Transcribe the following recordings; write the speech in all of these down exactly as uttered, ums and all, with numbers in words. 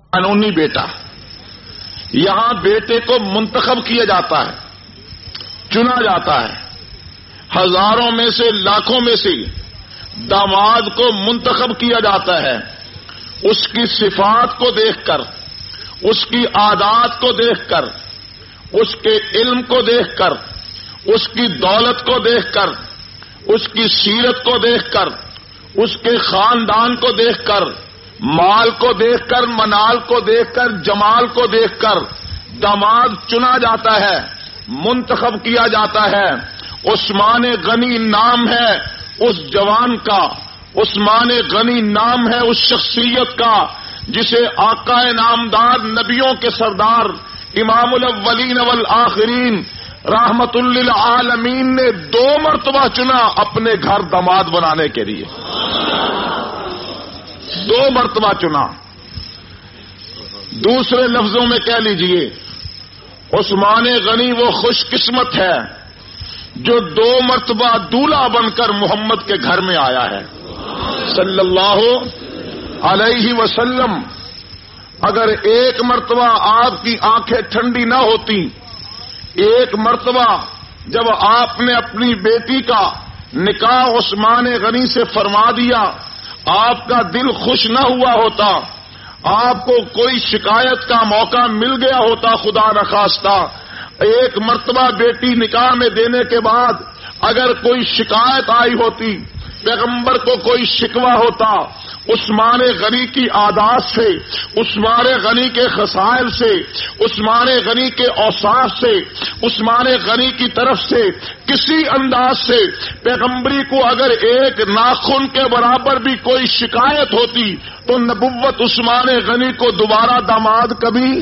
قانونی بیٹا، یہاں بیٹے کو منتخب کیا جاتا ہے، چنا جاتا ہے، ہزاروں میں سے لاکھوں میں سے داماد کو منتخب کیا جاتا ہے، اس کی صفات کو دیکھ کر، اس کی عادات کو دیکھ کر، اس کے علم کو دیکھ کر، اس کی دولت کو دیکھ کر، اس کی سیرت کو دیکھ کر، اس کے خاندان کو دیکھ کر، مال کو دیکھ کر، منال کو دیکھ کر، جمال کو دیکھ کر داماد چنا جاتا ہے، منتخب کیا جاتا ہے۔ عثمان غنی نام ہے اس جوان کا، عثمان غنی نام ہے اس شخصیت کا جسے آقا نامدار نبیوں کے سردار امام الاولین والآخرین رحمت للعالمین نے دو مرتبہ چنا اپنے گھر داماد بنانے کے لیے، دو مرتبہ چنا۔ دوسرے لفظوں میں کہہ لیجئے عثمان غنی وہ خوش قسمت ہے جو دو مرتبہ دولہا بن کر محمد کے گھر میں آیا ہے صلی اللہ علیہ وسلم۔ اگر ایک مرتبہ آپ کی آنکھیں ٹھنڈی نہ ہوتی، ایک مرتبہ جب آپ نے اپنی بیٹی کا نکاح عثمان غنی سے فرما دیا، آپ کا دل خوش نہ ہوا ہوتا، آپ کو کوئی شکایت کا موقع مل گیا ہوتا خدا نخواستہ، ایک مرتبہ بیٹی نکاح میں دینے کے بعد اگر کوئی شکایت آئی ہوتی، پیغمبر کو کوئی شکوہ ہوتا، عثمان غنی کی عادات سے، عثمان غنی کے خصائل سے، عثمان غنی کے اوصاف سے، عثمان غنی کی طرف سے کسی انداز سے پیغمبری کو اگر ایک ناخن کے برابر بھی کوئی شکایت ہوتی تو نبوت عثمان غنی کو دوبارہ داماد کبھی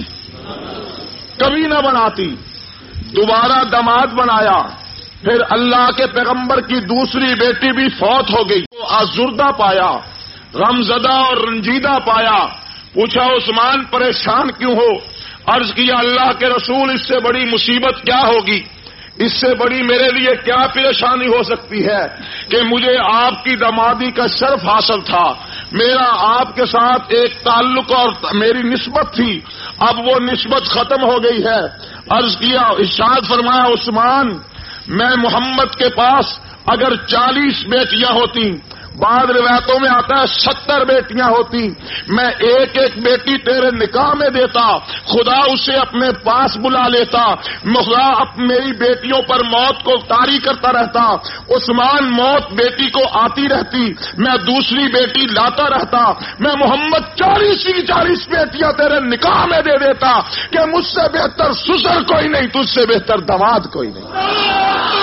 کبھی نہ بناتی، دوبارہ داماد بنایا۔ پھر اللہ کے پیغمبر کی دوسری بیٹی بھی فوت ہو گئی، وہ آزردہ پایا، غمزدہ اور رنجیدہ پایا۔ پوچھا عثمان پریشان کیوں ہو؟ عرض کیا اللہ کے رسول اس سے بڑی مصیبت کیا ہوگی، اس سے بڑی میرے لیے کیا پریشانی ہو سکتی ہے کہ مجھے آپ کی دامادی کا شرف حاصل تھا، میرا آپ کے ساتھ ایک تعلق اور میری نسبت تھی، اب وہ نسبت ختم ہو گئی ہے۔ عرض کیا، ارشاد فرمایا عثمان میں محمد کے پاس اگر چالیس بیٹیاں ہوتی، بعض روایتوں میں آتا ہے ستر بیٹیاں ہوتی، میں ایک ایک بیٹی تیرے نکاح میں دیتا، خدا اسے اپنے پاس بلا لیتا، خدا میری بیٹیوں پر موت کو طاری کرتا رہتا، عثمان موت بیٹی کو آتی رہتی، میں دوسری بیٹی لاتا رہتا، میں محمد چالیس ہی چالیس بیٹیاں تیرے نکاح میں دے دیتا کہ مجھ سے بہتر سسر کوئی نہیں، تجھ سے بہتر داماد کوئی نہیں۔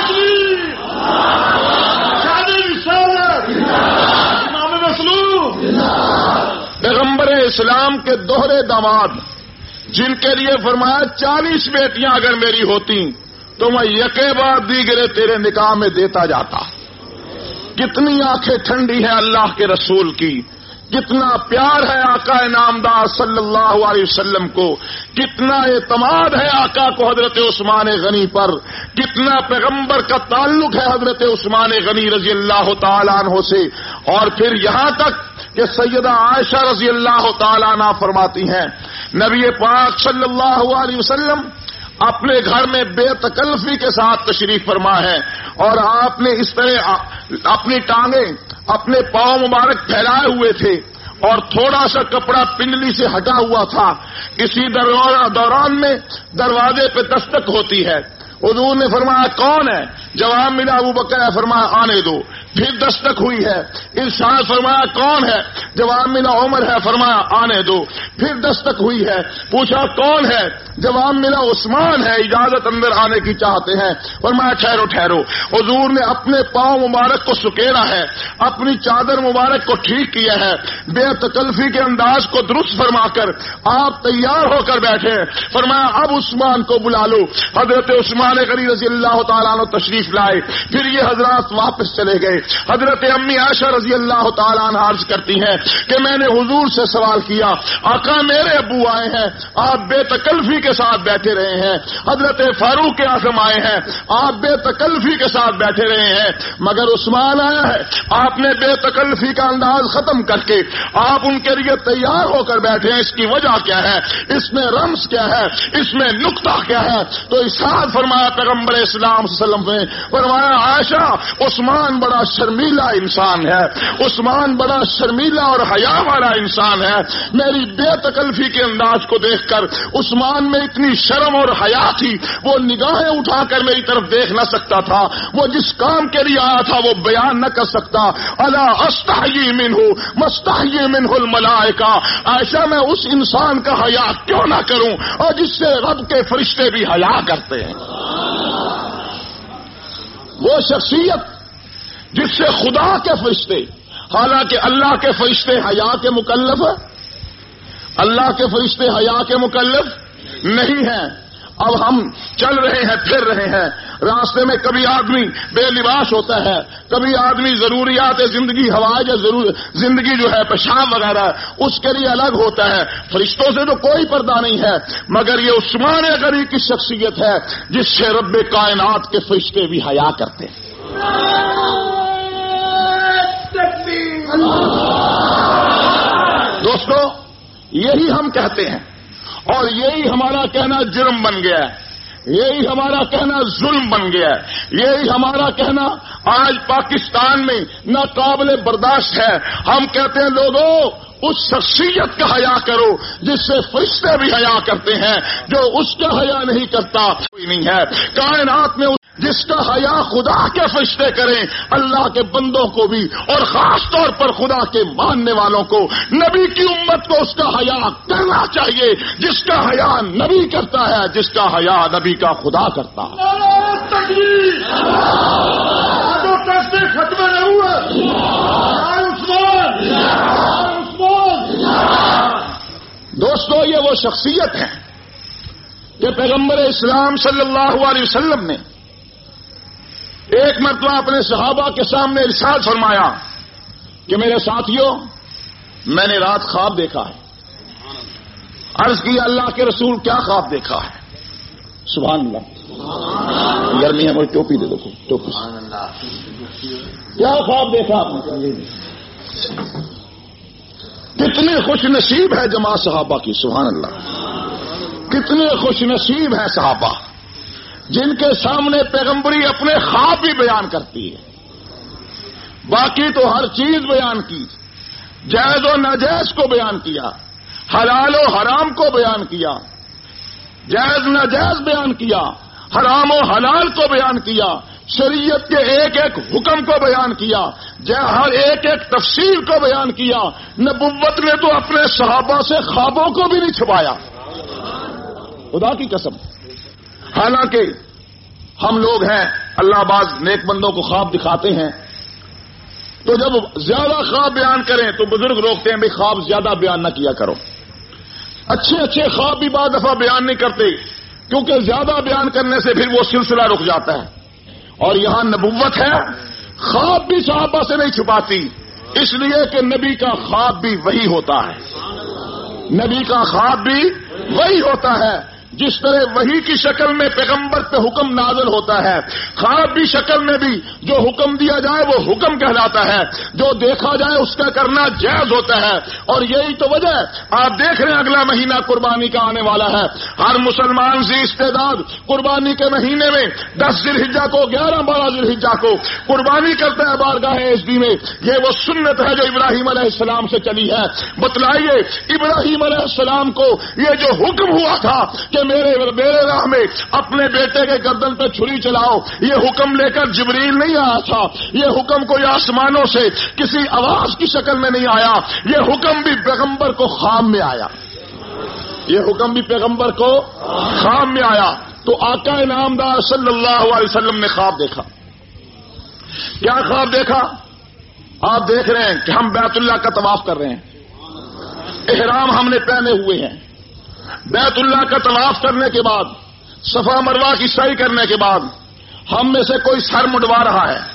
پیغمبر اسلام کے دوہرے داماد جن کے لیے فرمایا چالیس بیٹیاں اگر میری ہوتی تو میں یکے بعد دیگرے تیرے نکاح میں دیتا جاتا۔ کتنی آنکھیں ٹھنڈی ہیں اللہ کے رسول کی، کتنا پیار ہے آقا نامدار صلی اللہ علیہ وسلم کو، کتنا اعتماد ہے آقا کو حضرت عثمان غنی پر، کتنا پیغمبر کا تعلق ہے حضرت عثمان غنی رضی اللہ تعالیٰ عنہ سے۔ اور پھر یہاں تک کہ سیدہ عائشہ رضی اللہ تعالیٰ عنہ فرماتی ہیں نبی پاک صلی اللہ علیہ وسلم اپنے گھر میں بے تکلفی کے ساتھ تشریف فرما ہے، اور آپ نے اس طرح اپنی ٹانگیں اپنے پاؤں مبارک پھیلائے ہوئے تھے اور تھوڑا سا کپڑا پنڈلی سے ہٹا ہوا تھا۔ اسی دوران میں دروازے پہ دستک ہوتی ہے، حضور نے فرمایا کون ہے؟ جواب ملا ابو بکر ہے، فرمایا آنے دو۔ پھر دستک ہوئی ہے، ارشاد فرمایا کون ہے؟ جواب ملا عمر ہے، فرمایا آنے دو۔ پھر دستک ہوئی ہے، پوچھا کون ہے؟ جواب ملا عثمان ہے، اجازت اندر آنے کی چاہتے ہیں، فرمایا ٹھہرو ٹھہرو۔ حضور نے اپنے پاؤں مبارک کو سکیڑا ہے، اپنی چادر مبارک کو ٹھیک کیا ہے، بے تکلفی کے انداز کو درست فرما کر آپ تیار ہو کر بیٹھے ہیں، فرمایا اب عثمان کو بلا لو۔ حضرت عثمان غنی رضی اللہ تعالیٰ عنہ تشریف لائے، پھر یہ حضرات واپس چلے گئے۔ حضرت امی عائشہ رضی اللہ تعالیٰ عنہا عرض کرتی ہیں کہ میں نے حضور سے سوال کیا، آقا میرے ابو آئے ہیں، آپ بے تکلفی کے ساتھ بیٹھے رہے ہیں، حضرت فاروق اعظم آئے ہیں، آپ بے تکلفی کے ساتھ بیٹھے رہے ہیں، مگر عثمان آیا ہے، آپ نے بے تکلفی کا انداز ختم کر کے آپ ان کے لیے تیار ہو کر بیٹھے ہیں، اس کی وجہ کیا ہے، اس میں رمز کیا ہے، اس میں نقطہ کیا ہے؟ تو ارشاد فرمایا پیغمبر اسلام صلی اللہ علیہ وسلم نے، فرمایا عائشہ عثمان بڑا شرمیلا انسان ہے، عثمان بڑا شرمیلا اور حیا والا انسان ہے، میری بے تکلفی کے انداز کو دیکھ کر عثمان میں اتنی شرم اور حیا تھی، وہ نگاہیں اٹھا کر میری طرف دیکھ نہ سکتا تھا، وہ جس کام کے لیے آیا تھا وہ بیان نہ کر سکتا، الا استحیی منہ مستحیی منہ الملائکہ، عائشہ میں اس انسان کا حیا کیوں نہ کروں اور جس سے رب کے فرشتے بھی حیا کرتے ہیں۔ وہ شخصیت جس سے خدا کے فرشتے، حالانکہ اللہ کے فرشتے حیا کے مکلف ہیں، اللہ کے فرشتے حیا کے مکلف نہیں ہیں۔ اب ہم چل رہے ہیں، پھر رہے ہیں، راستے میں کبھی آدمی بے لباس ہوتا ہے، کبھی آدمی ضروریات زندگی ہوائج ضرور زندگی جو ہے پیشاب وغیرہ اس کے لیے الگ ہوتا ہے، فرشتوں سے تو کوئی پردہ نہیں ہے، مگر یہ عثمان غنی کی شخصیت ہے جس سے رب کائنات کے فرشتے بھی حیا کرتے ہیں۔ دوستو یہی ہم کہتے ہیں اور یہی ہمارا کہنا جرم بن گیا ہے، یہی ہمارا کہنا ظلم بن گیا ہے، یہی ہمارا کہنا آج پاکستان میں ناقابل برداشت ہے۔ ہم کہتے ہیں لوگوں اس شخصیت کا حیا کرو جس سے فرشتے بھی حیا کرتے ہیں، جو اس کا حیا نہیں کرتا کوئی نہیں ہے کائنات میں، جس کا حیا خدا کے فرشتے کریں، اللہ کے بندوں کو بھی اور خاص طور پر خدا کے ماننے والوں کو، نبی کی امت کو اس کا حیا کرنا چاہیے، جس کا حیا نبی کرتا ہے، جس کا حیا نبی کا خدا کرتا ہے۔ ختم نہیں ہوا دوستو، یہ وہ شخصیت ہے کہ پیغمبر اسلام صلی اللہ علیہ وسلم نے ایک مرتبہ اپنے صحابہ کے سامنے ارشاد فرمایا کہ میرے ساتھیوں میں نے رات خواب دیکھا ہے۔ عرض کی اللہ کے رسول کیا خواب دیکھا ہے؟ سبحان اللہ، گرمی ہے مجھے ٹوپی دے دو، ٹوپی کیا خواب دیکھا آپ نے؟ کتنے خوش نصیب ہے جماعت صحابہ کی، سبحان اللہ، کتنے خوش نصیب ہیں صحابہ جن کے سامنے پیغمبری اپنے خواب بھی بیان کرتی ہے، باقی تو ہر چیز بیان کی، جائز و ناجائز کو بیان کیا، حلال و حرام کو بیان کیا، جائز ناجائز بیان کیا، حرام و حلال کو بیان کیا، شریعت کے ایک ایک حکم کو بیان کیا، ہر ایک ایک تفسیر کو بیان کیا۔ نبوت نے تو اپنے صحابہ سے خوابوں کو بھی نہیں چھپایا، خدا کی قسم۔ حالانکہ ہم لوگ ہیں، اللہ باز نیک بندوں کو خواب دکھاتے ہیں، تو جب زیادہ خواب بیان کریں تو بزرگ روکتے ہیں بھائی خواب زیادہ بیان نہ کیا کرو۔ اچھے اچھے خواب بھی بعض دفعہ بیان نہیں کرتے، کیونکہ زیادہ بیان کرنے سے پھر وہ سلسلہ رک جاتا ہے۔ اور یہاں نبوت ہے، خواب بھی صحابہ سے نہیں چھپاتی، اس لیے کہ نبی کا خواب بھی وہی ہوتا ہے، نبی کا خواب بھی وہی ہوتا ہے۔ جس طرح وحی کی شکل میں پیغمبر پہ حکم نازل ہوتا ہے، خواب بھی شکل میں بھی جو حکم دیا جائے وہ حکم کہلاتا ہے، جو دیکھا جائے اس کا کرنا جائز ہوتا ہے۔ اور یہی تو وجہ ہے، آپ دیکھ رہے ہیں اگلا مہینہ قربانی کا آنے والا ہے، ہر مسلمان ذی استعداد قربانی کے مہینے میں دس ذی الحجہ کو، گیارہ بارہ ذی الحجہ کو قربانی کرتا ہے بارگاہ ایزدی میں۔ یہ وہ سنت ہے جو ابراہیم علیہ السلام سے چلی ہے۔ بتلائیے ابراہیم علیہ السلام کو یہ جو حکم ہوا تھا کہ میرے میرے راہ میں اپنے بیٹے کے گردن پہ چھری چلاؤ، یہ حکم لے کر جبریل نہیں آیا تھا، یہ حکم کوئی آسمانوں سے کسی آواز کی شکل میں نہیں آیا، یہ حکم بھی پیغمبر کو خواب میں آیا، یہ حکم بھی پیغمبر کو خواب میں آیا۔ تو آقا انعامدار صلی اللہ علیہ وسلم نے خواب دیکھا۔ کیا خواب دیکھا؟ آپ دیکھ رہے ہیں کہ ہم بیت اللہ کا طواف کر رہے ہیں، احرام ہم نے پہنے ہوئے ہیں، بیت اللہ کا طواف کرنے کے بعد، صفا مروہ کی سعی کرنے کے بعد ہم میں سے کوئی سر مڈوا رہا ہے،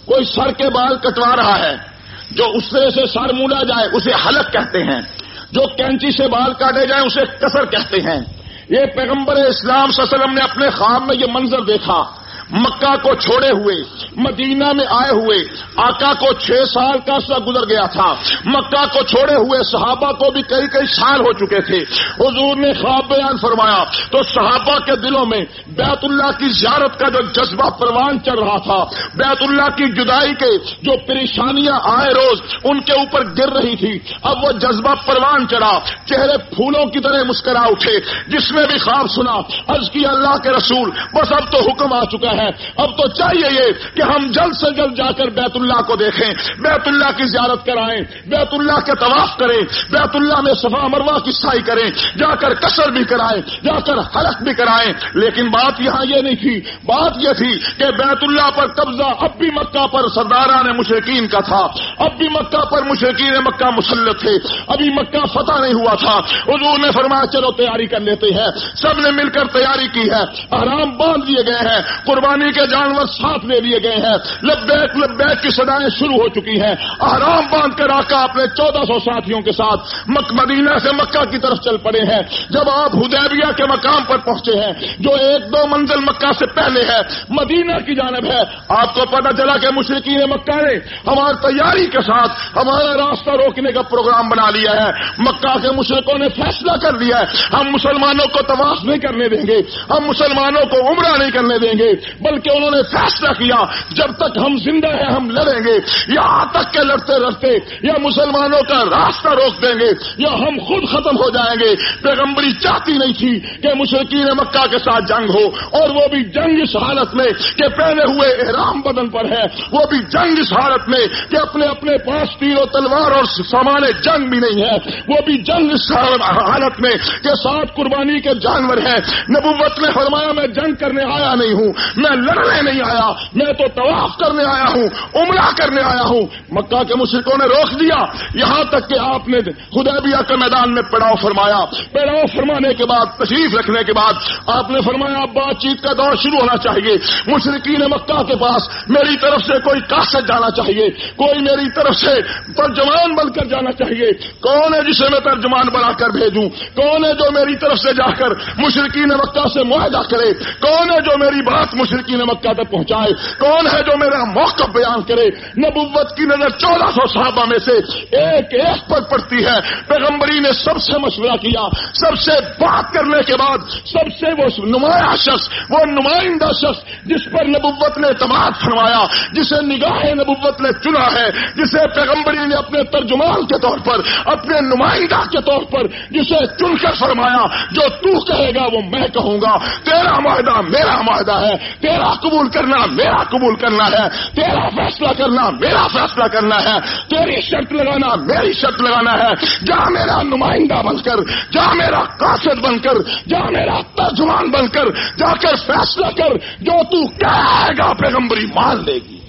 کوئی سر کے بال کٹوا رہا ہے، جو اس طرح سے سر موڑا جائے اسے حلق کہتے ہیں، جو کینچی سے بال کاٹے جائیں اسے کسر کہتے ہیں۔ یہ پیغمبر اسلام صلی اللہ علیہ وسلم نے اپنے خواب میں یہ منظر دیکھا، مکہ کو چھوڑے ہوئے مدینہ میں آئے ہوئے آقا کو چھ سال کا عرصہ گزر گیا تھا، مکہ کو چھوڑے ہوئے صحابہ کو بھی کئی کئی سال ہو چکے تھے۔ حضور نے خواب بیان فرمایا تو صحابہ کے دلوں میں بیت اللہ کی زیارت کا جو جذبہ پروان چڑھ رہا تھا، بیت اللہ کی جدائی کے جو پریشانیاں آئے روز ان کے اوپر گر رہی تھی، اب وہ جذبہ پروان چڑھا، چہرے پھولوں کی طرح مسکرا اٹھے۔ جس نے بھی خواب سنا عرض کیا اللہ کے رسول بس اب تو حکم آ چکا ہے، اب تو چاہیے یہ کہ ہم جلد سے جلد جا کر بیت اللہ کو دیکھیں، بیت اللہ کی زیارت کرائیں، بیت اللہ کے طواف کریں، بیت اللہ میں صفا مروہ کی سعی کریں، جا کر قصر بھی کرائیں، جا کر حلق بھی کرائیں۔ لیکن بات یہاں یہ نہیں تھی، بات یہ تھی کہ بیت اللہ پر قبضہ اب بھی مکہ پر سرداران مشرکین کا تھا، اب بھی مکہ پر مشرکین مکہ مسلط تھے، ابھی مکہ فتح نہیں ہوا تھا۔ حضور نے فرمایا چلو تیاری کر لیتے ہیں، سب نے مل کر تیاری کی ہے، احرام باندھ دیے گئے ہیں، قربانی کے جانور ساتھ لے لیے گئے ہیں، لبیک لبیک کی صدائیں شروع ہو چکی ہیں، احرام باندھ کر آقا اپنے چودہ سو ساتھیوں کے ساتھ مک مدینہ سے مکہ کی طرف چل پڑے ہیں۔ جب آپ حدیبیہ کے مقام پر پہنچے ہیں جو ایک دو منزل مکہ سے پہلے ہے، مدینہ کی جانب ہے، آپ کو پتا چلا کہ مشرکین مکہ نے ہماری تیاری کے ساتھ ہمارا راستہ روکنے کا پروگرام بنا لیا ہے۔ مکہ کے مشرکوں نے فیصلہ کر لیا ہے ہم مسلمانوں کو طواف نہیں کرنے دیں گے، ہم مسلمانوں کو عمرہ نہیں کرنے دیں گے، بلکہ انہوں نے فیصلہ کیا جب تک ہم زندہ ہیں ہم لڑیں گے، یہاں تک کہ لڑتے لڑتے یا مسلمانوں کا راستہ روک دیں گے یا ہم خود ختم ہو جائیں گے۔ پیغمبری چاہتی نہیں تھی کہ مشرکین مکہ کے ساتھ جنگ ہو، اور وہ بھی جنگ اس حالت میں کہ پہنے ہوئے احرام بدن پر ہے، وہ بھی جنگ اس حالت میں کہ اپنے اپنے پاس تیر و تلوار اور سامان جنگ بھی نہیں ہے، وہ بھی جنگ اس حالت میں کہ ساتھ قربانی کے جانور ہیں۔ نبوت نے فرمایا میں جنگ کرنے آیا نہیں ہوں، میں لڑنے نہیں آیا، میں تو طواف کرنے آیا ہوں، عمرہ کرنے آیا ہوں۔ مکہ کے مشرکوں نے روک دیا، یہاں تک کہ آپ نے حدیبیہ کے میدان میں پڑاؤ فرمایا۔ پڑاؤ فرمانے کے بعد تشریف رکھنے کے بعد آپ نے فرمایا اب بات چیت کا دور شروع ہونا چاہیے، مشرکین مکہ کے پاس میری طرف سے کوئی قاصد جانا چاہیے، کوئی میری طرف سے ترجمان بن کر جانا چاہیے۔ کون ہے جسے میں ترجمان بنا کر بھیجوں؟ کون ہے جو میری طرف سے جا کر مشرکین مکہ سے معاہدہ کرے؟ کون ہے جو میری بات مشرکین مکہ تک پہنچائے؟ کون ہے جو میرا موقف بیان کرے؟ نبوت کی نظر چودہ سو صحابہ میں سے ایک ایک پر پڑتی ہے۔ پیغمبری نے سب سے مشورہ کیا، سب سے بات کرنے کے بعد سب سے وہ نمایاں شخص، وہ نمائندہ شخص جس پر نبوت نے اعتماد فرمایا، جسے نگاہ نبوت نے چنا ہے، جسے پیغمبری نے اپنے ترجمان کے طور پر، اپنے نمائندہ کے طور پر جسے چن کر فرمایا جو تو کہے گا وہ میں کہوں گا، تیرا معاہدہ میرا معاہدہ ہے، تیرا قبول کرنا میرا قبول کرنا ہے، تیرا فیصلہ کرنا میرا فیصلہ کرنا ہے، تیری شرط لگانا میری شرط لگانا ہے۔ جا میرا نمائندہ بن کر، جا میرا قاصد بن کر، جا میرا ترجمان بن کر، جا کر فیصلہ کر، جو تو کہے گا پیغمبری مان لے گی۔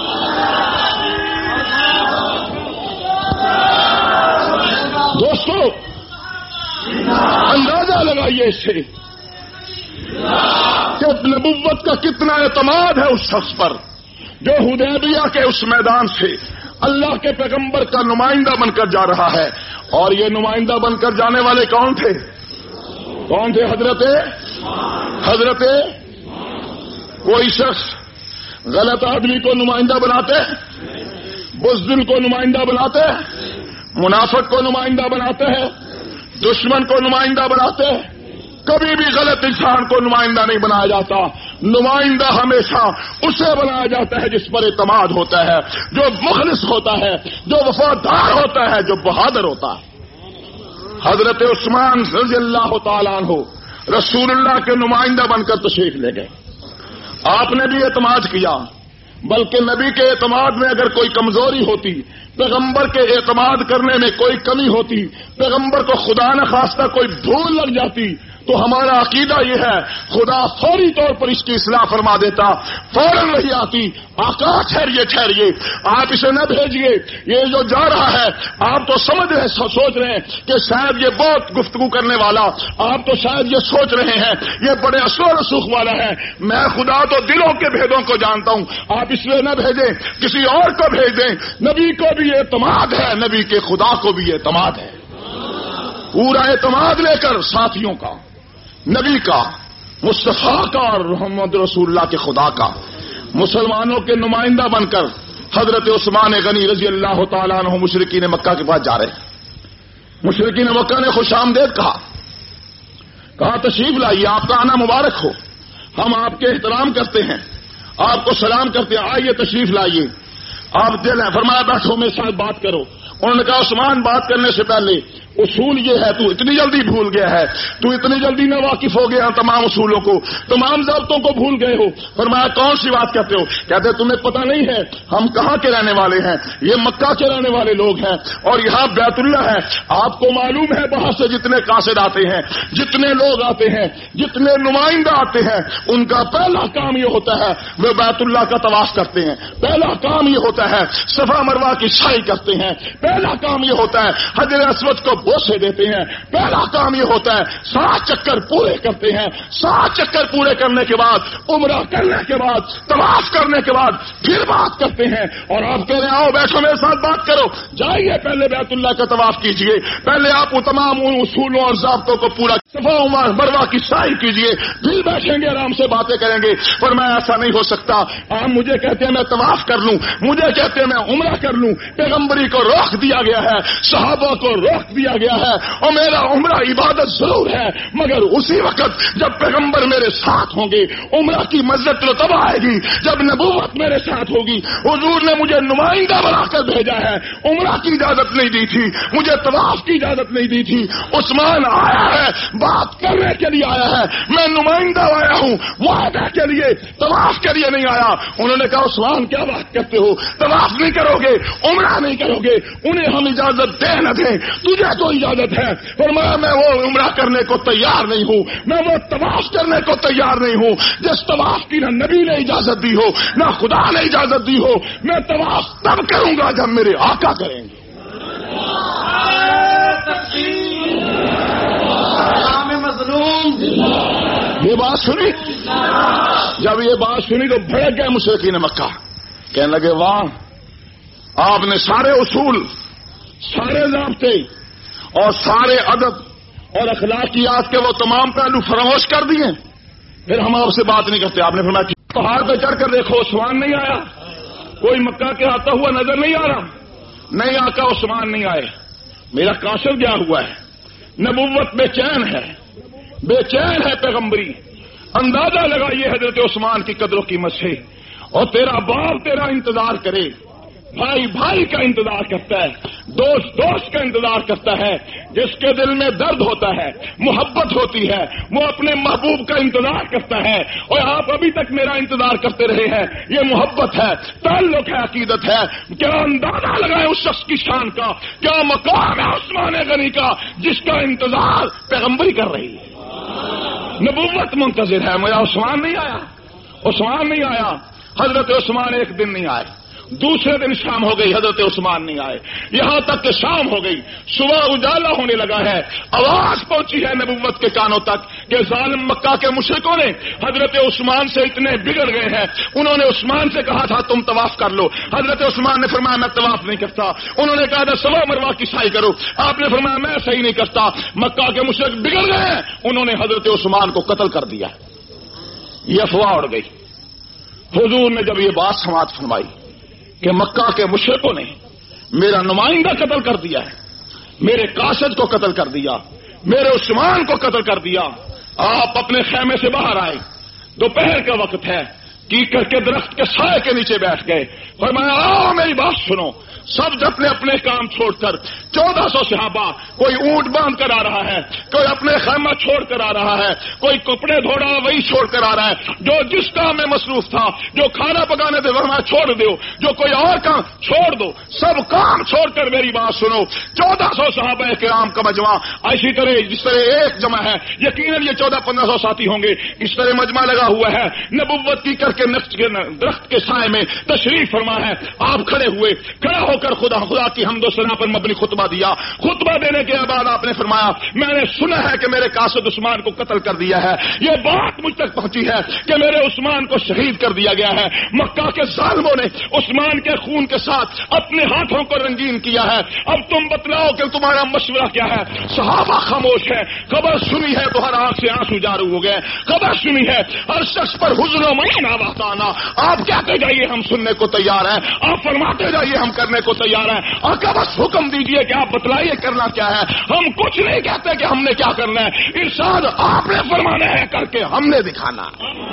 دوستو اندازہ لگائیے اس سے کہ نبوت کا کتنا اعتماد ہے اس شخص پر جو حدیبیہ کے اس میدان سے اللہ کے پیغمبر کا نمائندہ بن کر جا رہا ہے۔ اور یہ نمائندہ بن کر جانے والے کون تھے؟ کون تھے؟ حضرت حضرت کوئی شخص غلط آدمی کو نمائندہ بناتے، بزدل کو نمائندہ بناتے، منافق کو نمائندہ بناتے ہیں، دشمن کو نمائندہ بناتے ہیں، کبھی بھی غلط انسان کو نمائندہ نہیں بنایا جاتا۔ نمائندہ ہمیشہ اسے بنایا جاتا ہے جس پر اعتماد ہوتا ہے، جو مخلص ہوتا ہے، جو وفادار ہوتا ہے، جو بہادر ہوتا ہے۔ حضرت عثمان رضی اللہ تعالیٰ عنہ رسول اللہ کے نمائندہ بن کر تشریف لے گئے۔ آپ نے بھی اعتماد کیا، بلکہ نبی کے اعتماد میں اگر کوئی کمزوری ہوتی، پیغمبر کے اعتماد کرنے میں کوئی کمی ہوتی، پیغمبر کو خدا نخواستہ کوئی بھول لگ جاتی تو ہمارا عقیدہ یہ ہے خدا فوری طور پر اس کی اصلاح فرما دیتا، فوراً وہی آتی، آقا ٹھہریے ٹھہریے آپ اسے نہ بھیجیے، یہ جو جا رہا ہے آپ تو سمجھ رہے سوچ رہے ہیں کہ شاید یہ بہت گفتگو کرنے والا، آپ تو شاید یہ سوچ رہے ہیں یہ بڑے اثر و رسوخ والا ہے، میں خدا تو دلوں کے بھیدوں کو جانتا ہوں، آپ اس لیے نہ بھیجیں، کسی اور کو بھیج دیں، نبی کو بھی اعتماد ہے، نبی کے خدا کو بھی اعتماد ہے، پورا اعتماد لے کر ساتھیوں کا، نبی کا، مصطفیٰ کا اور محمد رسول اللہ کے خدا کا، مسلمانوں کے نمائندہ بن کر حضرت عثمان غنی رضی اللہ تعالیٰ عنہ مشرکین مکہ کے پاس جا رہے ہیں۔ مشرکین مکہ نے خوش آمدید کہا کہا تشریف لائیے، آپ کا آنا مبارک ہو، ہم آپ کے احترام کرتے ہیں، آپ کو سلام کرتے ہیں، آئیے تشریف لائیے، آپ دل ہیں، فرمایا بیٹھو میرے ساتھ بات کرو۔ انہوں نے کہا عثمان بات کرنے سے پہلے اصول یہ ہے، تو اتنی جلدی بھول گیا ہے، تو اتنی جلدی نہ واقف ہو گیا تمام اصولوں کو، تمام ضابطوں کو بھول گئے ہو۔ فرمایا کون سی بات کہتے ہو؟ کہتے تمہیں پتہ نہیں ہے ہم کہاں کے رہنے والے ہیں، یہ مکہ کے رہنے والے لوگ ہیں اور یہاں بیت اللہ ہے، آپ کو معلوم ہے وہاں سے جتنے قاصد آتے ہیں، جتنے لوگ آتے ہیں، جتنے نمائندہ آتے ہیں، ان کا پہلا کام یہ ہوتا ہے وہ بیت اللہ کا طواف کرتے ہیں، پہلا کام یہ ہوتا ہے صفا مروہ کی سعی کرتے ہیں، پہلا کام یہ ہوتا ہے حجر اسود کو بوسے دیتے ہیں، پہلا کام یہ ہوتا ہے سات چکر پورے کرتے ہیں، سات چکر پورے کرنے کے بعد عمرہ کرنے کے بعد طواف کرنے کے بعد پھر بات کرتے ہیں، اور آپ کہہ رہے ہیں آؤ بیٹھو میرے ساتھ بات کرو، جائیے پہلے بیت اللہ کا طواف کیجئے، پہلے آپ تمام ان اصولوں اور ضابطوں کو پورا صفا مروہ کی سعی کیجئے، پھر بیٹھیں گے آرام سے باتیں کریں گے۔ فرمایا ایسا نہیں ہو سکتا، آپ مجھے کہتے ہیں میں طواف کر لوں، مجھے کہتے ہیں میں عمرہ کر لوں، پیغمبری کو روک دیا گیا ہے، صحابہ کو روک دیا گیا ہے، اور میرا عمرہ عبادت ضرور ہے، مگر اسی وقت جب پیغمبر میرے ساتھ ہوں گے عمرہ کی مزت تو تب آئے گی جب نبوت میرے ساتھ ہوگی۔ حضور نے مجھے نمائندہ بنا کر بھیجا ہے، عمرہ کی اجازت نہیں دی تھی، مجھے طواف کی اجازت نہیں دی تھی، عثمان آیا ہے بات کرنے کے لیے آیا ہے، میں نمائندہ آیا ہوں وعدہ کے لیے، طواف کے لیے نہیں آیا۔ انہوں نے کہا عثمان کیا بات کرتے ہو، طواف نہیں کرو گے، عمرہ نہیں کرو گے، انہیں ہم اجازت دے نہ دیں، تجھے تو اجازت ہے۔ فرمایا میں وہ عمرہ کرنے کو تیار نہیں ہوں، میں وہ طواف کرنے کو تیار نہیں ہوں جس طواف کی نہ نبی نے اجازت دی ہو نہ خدا نے اجازت دی ہو، میں طواف تب کروں گا جب میرے آقا کریں گے۔ یہ بات سنی، جب یہ بات سنی تو بھڑک گئے مشرکین مکہ، کہنے لگے واہ، آپ نے سارے اصول، سارے ضابطے اور سارے ادب اور اخلاقیات کے وہ تمام پہلو فراموش کر دیے، پھر ہم آپ سے بات نہیں کرتے۔ آپ نے فرمایا کہ پہاڑ پہ چڑھ کر دیکھو عثمان نہیں آیا، کوئی مکہ کے آتا ہوا نظر نہیں آ رہا، نہیں آقا عثمان نہیں آئے، میرا قاصد گیا ہوا ہے، نبوت بے چین ہے، بے چین ہے پیغمبری، اندازہ لگائیے حضرت عثمان کی قدر و قیمت سے، اور تیرا باپ تیرا انتظار کرے، بھائی بھائی کا انتظار کرتا ہے، دوست دوست کا انتظار کرتا ہے، جس کے دل میں درد ہوتا ہے، محبت ہوتی ہے، وہ اپنے محبوب کا انتظار کرتا ہے، اور آپ ابھی تک میرا انتظار کرتے رہے ہیں، یہ محبت ہے، تعلق ہے، عقیدت ہے۔ کیا اندازہ لگائے اس شخص کی شان کا، کیا مقام ہے عثمان غنی کا جس کا انتظار پیغمبری کر رہی ہے، نبوت منتظر ہے، میرا عثمان نہیں آیا، عثمان نہیں آیا۔ حضرت عثمان ایک دن نہیں آئے، دوسرے دن شام ہو گئی، حضرت عثمان نہیں آئے، یہاں تک کہ شام ہو گئی، صبح اجالا ہونے لگا ہے، آواز پہنچی ہے نبوت کے کانوں تک کہ ظالم مکہ کے مشرکوں نے حضرت عثمان سے اتنے بگڑ گئے ہیں، انہوں نے عثمان سے کہا تھا تم طواف کر لو، حضرت عثمان نے فرمایا میں طواف نہیں کرتا، انہوں نے کہا تھا صفا مروہ کی سعی کرو، آپ نے فرمایا میں صحیح نہیں کرتا، مکہ کے مشرک بگڑ گئے ہیں، انہوں نے حضرت عثمان کو قتل کر دیا، یہ افواہ اڑ گئی۔ حضور نے جب یہ بات سماعت فرمائی کہ مکہ کے مشرکوں نے میرا نمائندہ قتل کر دیا ہے، میرے قاصد کو قتل کر دیا، میرے عثمان کو قتل کر دیا، آپ اپنے خیمے سے باہر آئے، دوپہر کا وقت ہے، کیکر کے درخت کے سائے کے نیچے بیٹھ گئے. فرمایا آؤ میری بات سنو. سب اپنے اپنے کام چھوڑ کر چودہ سو صحابہ، کوئی اونٹ باندھ کر آ رہا ہے، کوئی اپنے خیمہ چھوڑ کر آ رہا ہے، کوئی کپڑے دھو رہا وہی چھوڑ کر آ رہا ہے. جو جس کام میں مصروف تھا، جو کھانا پکانے تھے فرمایا چھوڑ دو، جو کوئی اور کام چھوڑ دو، سب کام چھوڑ کر میری بات سنو. چودہ سو صحابہ کرام کا مجمع، اسی طرح جس طرح ایک جمع ہے، یقیناً یہ چودہ پندرہ سو ساتھی ہوں گے. اس طرح مجمع لگا ہوا ہے، نبوت کی کر کے درخت کے سائے میں تشریف فرما ہے. آپ کھڑے ہوئے، کھڑا ہو کر خدا خدا کی حمد و ثنا پر مبنی خطبہ دیا. خطبہ دینے کے بعد آپ نے فرمایا میں نے سنا ہے کہ میرے قاصد عثمان کو قتل کر دیا ہے. یہ بات مجھ تک پہنچی ہے کہ میرے عثمان کو شہید کر دیا گیا ہے. مکہ کے ظالموں نے عثمان کے خون کے ساتھ اپنے ہاتھوں کو رنگین کیا ہے. اب تم بتلاؤ کہ تمہارا مشورہ کیا ہے. صحابہ خاموش ہے. خبر سنی ہے تو ہر آنکھ سے آنسو جاری ہو گئے. خبر سنی ہے ہر شخص پر حزن و مینا وحدانہ. آپ کہتے جائیے ہم سننے کو تیار ہیں، آپ فرماتے جائیے ہم کرنے کو تیار ہیں. آقا بس حکم دیجئے کہ آپ بتلائیے کرنا کیا ہے. ہم کچھ نہیں کہتے کہ ہم نے کیا کرنا ہے، ارشاد آپ نے فرمانا ہے کر کے ہم نے دکھانا.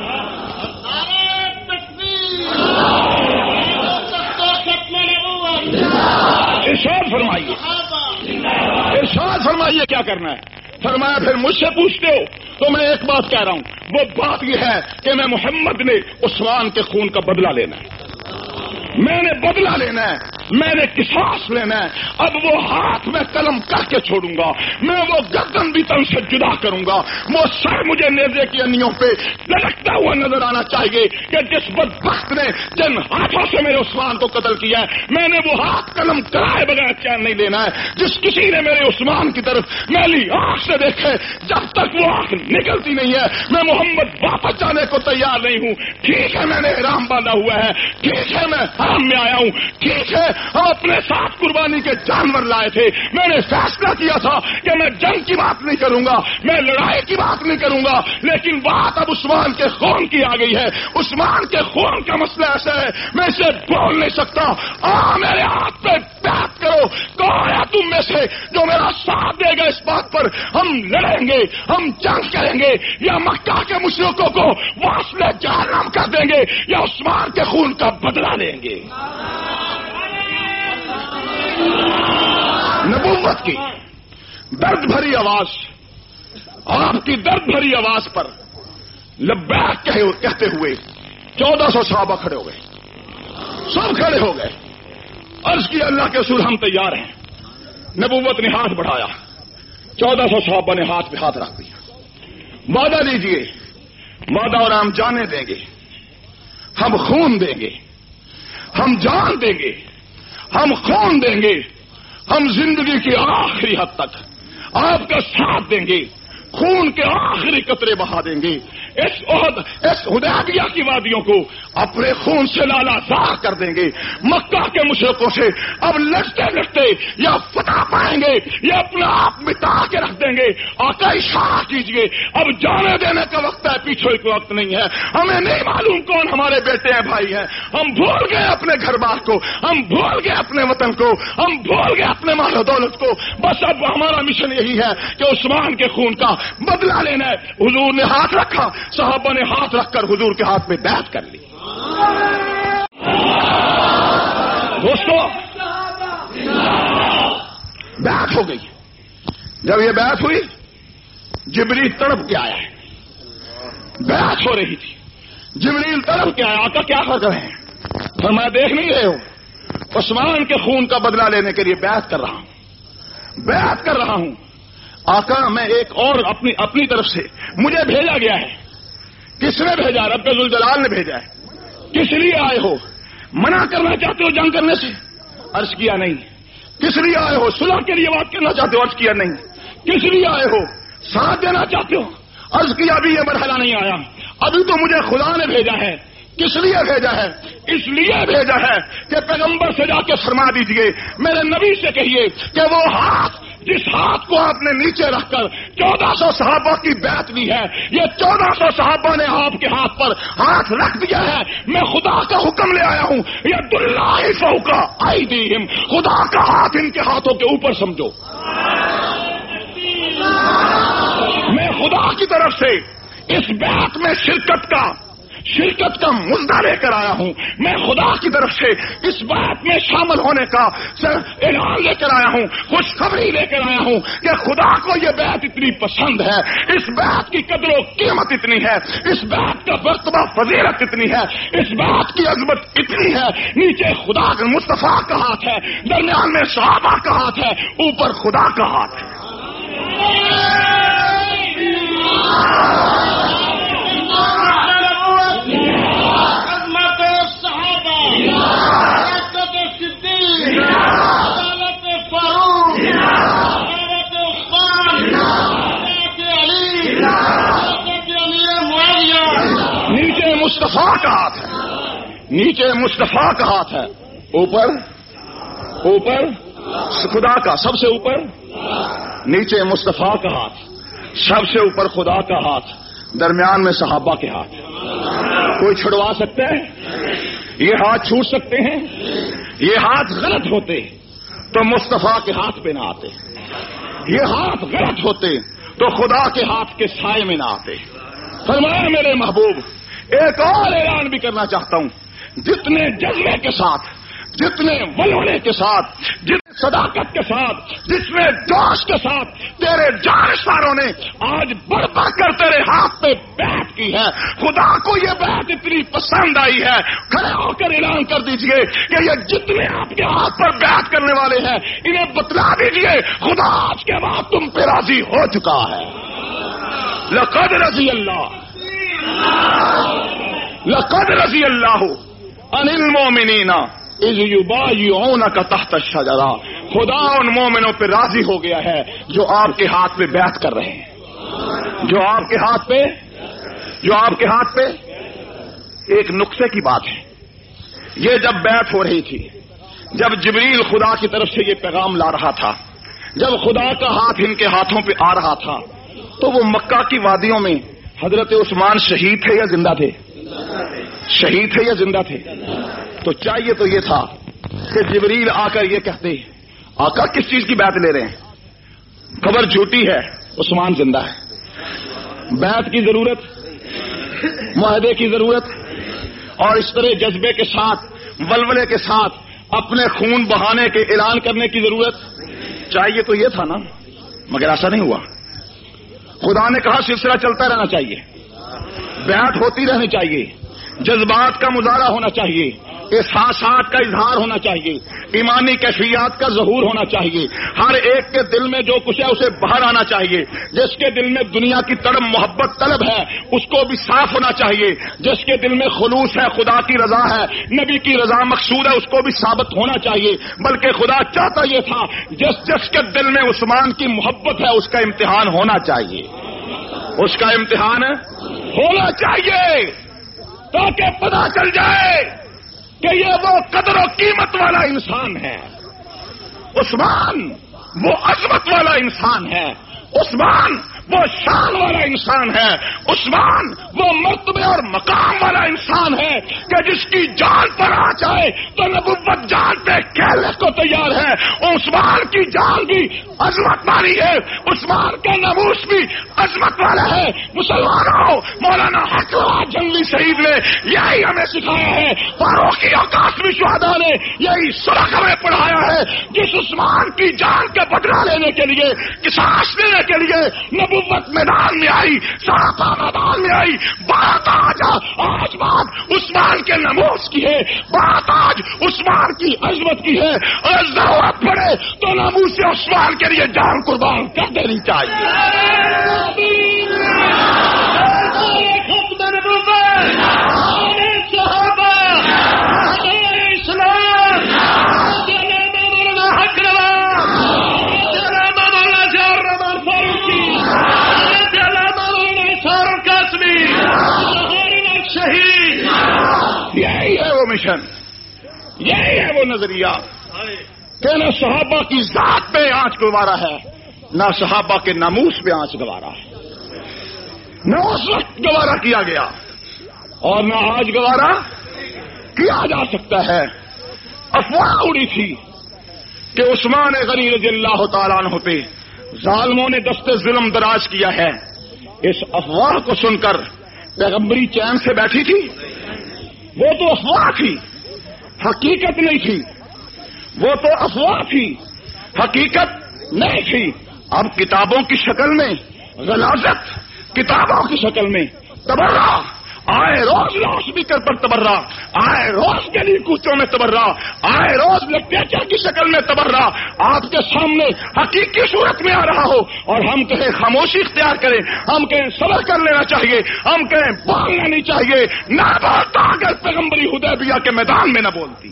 ارشاد فرمائیے، ارشاد فرمائیے کیا کرنا ہے. فرمایا پھر مجھ سے پوچھتے ہو تو میں ایک بات کہہ رہا ہوں، وہ بات یہ ہے کہ میں محمد نے عثمان کے خون کا بدلہ لینا ہے. میں نے بدلہ لینا ہے، میں نے قصاص لینا ہے. اب وہ ہاتھ میں قلم کر کے چھوڑوں گا، میں وہ گردن بھی تن سے جدا کروں گا. وہ سر مجھے نیزے کی انیوں پہ لٹکتا ہوا نظر آنا چاہیے کہ جس بدبخت نے جن ہاتھوں سے میرے عثمان کو قتل کیا ہے، میں نے وہ ہاتھ قلم کرائے بغیر چین نہیں لینا ہے. جس کسی نے میرے عثمان کی طرف میلی آنکھ سے دیکھے، جب تک وہ آنکھ نکلتی نہیں ہے میں محمد واپس جانے کو تیار نہیں ہوں. ٹھیک ہے میں نے احرام باندھا ہوا ہے، ٹھیک ہے میں حرم میں آیا ہوں، ٹھیک ہے ہم اپنے ساتھ قربانی کے جانور لائے تھے. میں نے فیصلہ کیا تھا کہ میں جنگ کی بات نہیں کروں گا، میں لڑائی کی بات نہیں کروں گا، لیکن بات اب عثمان کے خون کی آ گئی ہے. عثمان کے خون کا مسئلہ ایسا ہے میں اسے بول نہیں سکتا. آ میرے ہاتھ پہ بیعت کرو. کون ہے تم میں سے جو میرا ساتھ دے گا اس بات پر ہم لڑیں گے، ہم جنگ کریں گے، یا مکہ کے مشرکوں کو واصل جہنم کر دیں گے، یا عثمان کے خون کا بدلہ لیں گے. نبوت کی درد بھری آواز، آپ کی درد بھری آواز پر لبیک کہتے ہوئے چودہ سو صحابہ کھڑے ہو گئے. سب کھڑے ہو گئے. عرض کی اللہ کے رسول ہم تیار ہیں. نبوت نے ہاتھ بڑھایا، چودہ سو صحابہ نے ہاتھ پہ ہاتھ رکھ دیا. وعدہ دیجئے، وعدہ اور ہم جانے دیں گے، ہم خون دیں گے، ہم جان دیں گے، ہم خون دیں گے، ہم زندگی کی آخری حد تک آپ کا ساتھ دیں گے، خون کے آخری قطرے بہا دیں گے. اس عہد اس حدیبیہ کی وادیوں کو اپنے خون سے لالا زار کر دیں گے. مکہ کے مشرکوں سے اب لڑتے لڑتے یا فتح پائیں گے یا اپنا آپ مٹا کے رکھ دیں گے. آقا اشارہ کیجئے، اب جانے دینے کا وقت ہے، پیچھے کا وقت نہیں ہے. ہمیں نہیں معلوم کون ہمارے بیٹے ہیں، بھائی ہیں. ہم بھول گئے اپنے گھر بار کو، ہم بھول گئے اپنے وطن کو، ہم بھول گئے اپنے مال و دولت کو. بس اب ہمارا مشن یہی ہے کہ عثمان کے خون کا بدلہ لینا ہے. حضور نے ہاتھ رکھا، صحابہ نے ہاتھ رکھ کر حضور کے ہاتھ میں بیعت کر لی. دوستو بیعت ہو گئی. جب یہ بیعت ہوئی جبریل تڑپ کے آیا ہے. بیعت ہو رہی تھی، جبریل تڑپ کے آیا. آقا کیا کر رہے ہیں؟ فرمایا دیکھ نہیں رہے ہو عثمان کے خون کا بدلہ لینے کے لیے بیعت کر رہا ہوں، بیعت کر رہا ہوں. آقا میں ایک اور اپنی اپنی طرف سے مجھے بھیجا گیا ہے. کس نے بھیجا؟ رب ذوالجلال نے بھیجا ہے. کس لیے آئے ہو؟ منع کرنا چاہتے ہو جنگ کرنے سے؟ عرض کیا نہیں. کس لیے آئے ہو؟ صلح کے لیے بات کرنا چاہتے ہو؟ عرض کیا نہیں. کس لیے آئے ہو؟ ساتھ دینا چاہتے ہو؟ عرض کیا ابھی یہ مرحلہ نہیں آیا، ابھی تو مجھے خدا نے بھیجا ہے. کس لیے بھیجا ہے؟ اس لیے بھیجا ہے کہ پیغمبر سے جا کے فرما دیجئے، میرے نبی سے کہیے کہ وہ ہاتھ جس ہاتھ کو آپ نے نیچے رکھ کر چودہ سو صحابہ کی بیعت لی ہے، یہ چودہ سو صحابہ نے آپ کے ہاتھ پر ہاتھ رکھ دیا ہے. میں خدا کا حکم لے آیا ہوں، ید اللہ فوق ایدیہم، خدا کا ہاتھ ان کے ہاتھوں کے اوپر سمجھو. میں خدا کی طرف سے اس بیعت میں شرکت کا شرکت کا مدعا لے کر آیا ہوں، میں خدا کی طرف سے اس بات میں شامل ہونے کا اعلان لے کر آیا ہوں، خوشخبری لے کر آیا ہوں کہ خدا کو یہ بیعت اتنی پسند ہے، اس بیعت کی قدر و قیمت اتنی ہے، اس بیعت کا مرتبہ فضیلت اتنی ہے، اس بیعت کی عظمت اتنی ہے، نیچے خدا کا مصطفیٰ کا ہاتھ ہے، درمیان میں صحابہ کا ہاتھ ہے، اوپر خدا کا ہاتھ ہے۔ نیچے مصطفیٰ کا ہاتھ ہے، نیچے مصطفیٰ کا ہاتھ ہے، اوپر اوپر خدا کا، سب سے اوپر نیچے مصطفیٰ کا ہاتھ، سب سے اوپر خدا کا ہاتھ، درمیان میں صحابہ کے ہاتھ۔ کوئی چھڑوا سکتا ہے؟ یہ ہاتھ چھوٹ سکتے ہیں؟ یہ ہاتھ غلط ہوتے تو مصطفیٰ کے ہاتھ پہ نہ آتے، یہ ہاتھ غلط ہوتے تو خدا کے ہاتھ کے سائے میں نہ آتے۔ فرمایا میرے محبوب، ایک اور اعلان بھی کرنا چاہتا ہوں، جتنے جذبے کے ساتھ، جتنے ولولے کے ساتھ، جتنے صداقت کے ساتھ، جتنے جوش کے ساتھ تیرے جانشینوں نے آج بڑھ بڑھ کر تیرے ہاتھ پہ بیعت کی ہے، خدا کو یہ بیعت اتنی پسند آئی ہے، کھڑے ہو کر اعلان کر دیجئے کہ یہ جتنے آپ کے ہاتھ پر بیعت کرنے والے ہیں انہیں بتلا دیجئے خدا آج کے بعد تم پہ راضی ہو چکا ہے۔ لقد رضی اللہ لقد رضی اللہ عن المؤمنین اذ یبایعونک تحت الشجرہ، خدا ان مومنوں پہ راضی ہو گیا ہے جو آپ کے ہاتھ پہ بیعت کر رہے ہیں، جو آپ کے ہاتھ پہ جو آپ کے ہاتھ پہ ایک نقطے کی بات ہے، یہ جب بیعت ہو رہی تھی، جب جبریل خدا کی طرف سے یہ پیغام لا رہا تھا، جب خدا کا ہاتھ ان کے ہاتھوں پہ آ رہا تھا، تو وہ مکہ کی وادیوں میں حضرت عثمان شہید تھے یا زندہ تھے؟ شہید تھے یا زندہ تھے؟ تو چاہیے تو یہ تھا کہ جبریل آ کر یہ کہتے، آقا کس چیز کی بیعت لے رہے ہیں؟ خبر جھوٹی ہے، عثمان زندہ ہے، بیعت کی ضرورت، معاہدے کی ضرورت، اور اس طرح جذبے کے ساتھ، ولولے کے ساتھ اپنے خون بہانے کے اعلان کرنے کی ضرورت چاہیے تو یہ تھا نا، مگر ایسا نہیں ہوا۔ خدا نے کہا سلسلہ چلتا رہنا چاہیے، بیعت ہوتی رہنی چاہیے، جذبات کا مظاہرہ ہونا چاہیے، احساسات کا اظہار ہونا چاہیے، ایمانی کیفیات کا ظہور ہونا چاہیے، ہر ایک کے دل میں جو کچھ ہے اسے باہر آنا چاہیے، جس کے دل میں دنیا کی طرف محبت طلب ہے اس کو بھی صاف ہونا چاہیے، جس کے دل میں خلوص ہے، خدا کی رضا ہے، نبی کی رضا مقصود ہے، اس کو بھی ثابت ہونا چاہیے۔ بلکہ خدا چاہتا یہ تھا جس جس کے دل میں عثمان کی محبت ہے اس کا امتحان ہونا چاہیے، اس کا امتحان ہونا چاہیے، تاکہ پتہ چل جائے کہ یہ وہ قدر و قیمت والا انسان ہے، عثمان وہ عظمت والا انسان ہے، عثمان وہ شان والا انسان ہے، عثمان وہ مرتبے اور مقام والا انسان ہے کہ جس کی جان پر آ جائے تو نبوت جان پہ کھیلنے کو تیار ہے۔ عثمان کی جان بھی عظمت والی ہے، عثمان کا ناموس بھی عظمت والا ہے۔ مسلمانوں، مولانا حق جنگلی شہید نے یہی ہمیں سکھایا ہے، فاروقی اور قاسمی شہداء نے یہی سبق ہمیں پڑھایا ہے۔ جس عثمان کی جان کا بدلہ لینے کے لیے، قصاص لینے کے لیے نبوت میدان میں آئی، صحابہ میدان میں آئی، بات آج آج بات عثمان کے ناموس کی ہے، بات آج عثمان کی عظمت کی ہے، اور ضرورت پڑے تو ناموس عثمان کے لیے جان قربان کر دینی چاہیے۔ یہی ہے وہ مشن، یہی ہے وہ نظریہ کہ نہ صحابہ کی ذات پہ آنچ گوارا ہے، نہ صحابہ کے ناموس پہ آنچ گوارا ہے، نہ اس وقت گوارا کیا گیا اور نہ آج گوارا کیا جا سکتا ہے۔ افواہ اڑی تھی کہ عثمان غنی رضی اللہ تعالیٰ عنہ پہ ظالموں نے دست ظلم دراز کیا ہے، اس افواہ کو سن کر پیغمبری چین سے بیٹھی تھی؟ وہ تو افواہ تھی، حقیقت نہیں تھی. وہ تو افواہ تھی، حقیقت نہیں تھی. اب کتابوں کی شکل میں غلاظت، کتابوں کی شکل میں تبرہ، آئے روز لاؤڈ اسپیکر پر تبرہ، آئے روز گلی کوچوں میں تبرہ، آئے روز لٹریچر کی شکل میں تبرہ آپ کے سامنے حقیقی صورت میں آ رہا ہو، اور ہم کہیں خاموشی اختیار کریں، ہم کہیں صبر کر لینا چاہیے، ہم کہیں بولنا نہیں چاہیے. نہ بولتا اگر پیغمبری حدیبیہ کے میدان میں نہ بولتی،